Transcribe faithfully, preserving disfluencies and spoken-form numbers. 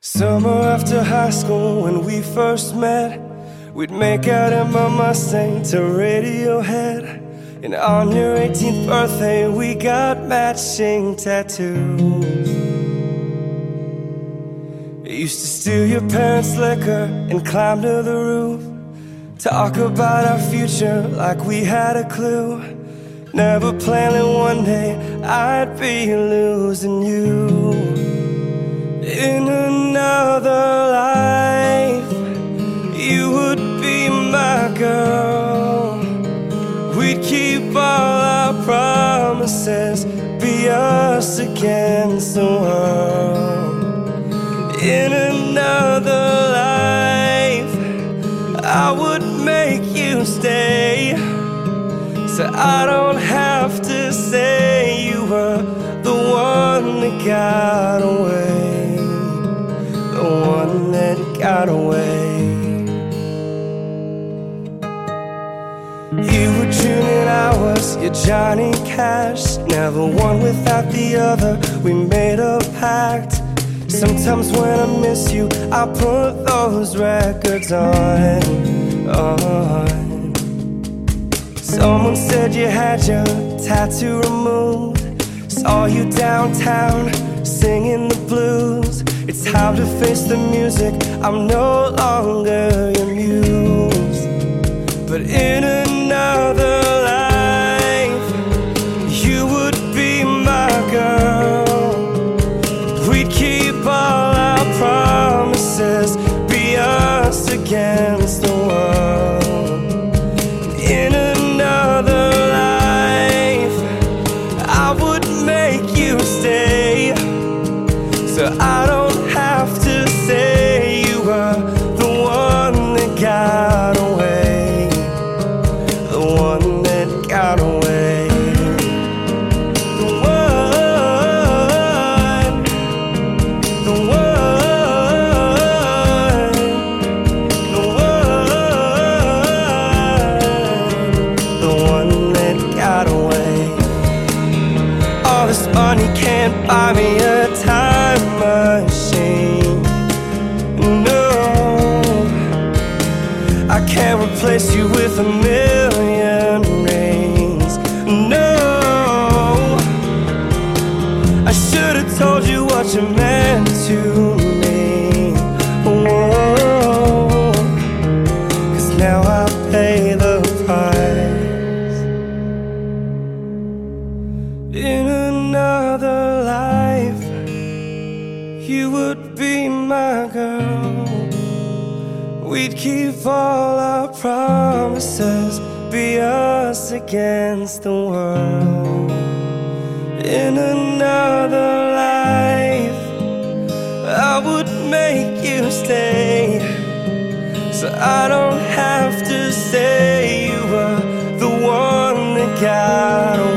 Summer after high school when we first met, we'd make out in my Mustang to Radiohead. And on your eighteenth birthday we got matching tattoos. I used to steal your parents' liquor and climb to the roof, talk about our future like we had a clue, never planning one day I'd be losing you. In another life, you would be my girl. We'd keep all our promises, be us against the world. In another life, I would make you stay, so I don't have to say you were the one that got away. The one that got away. You were June and I was your Johnny Cash, never one without the other, we made a pact. Sometimes when I miss you, I put those records on, on. Someone said you had your tattoo removed, saw you downtown singing the blues. It's how to face the music, I'm no longer your muse. But in another life, you would be my girl. We'd keep all our promises, be us against the world. In another life, I would make you stay, so I don't have to say you were the one that got away. The one that got away. The one, the one, the one, the one that got away. All this money can't buy me a time machine. No, I can't replace you with a million rings. No, I should have told you what you meant to me. Whoa, 'cause now I pay the price. In another life, you would be my girl. We'd keep all our promises, be us against the world. In another life, I would make you stay, so I don't have to say you were the one that got away.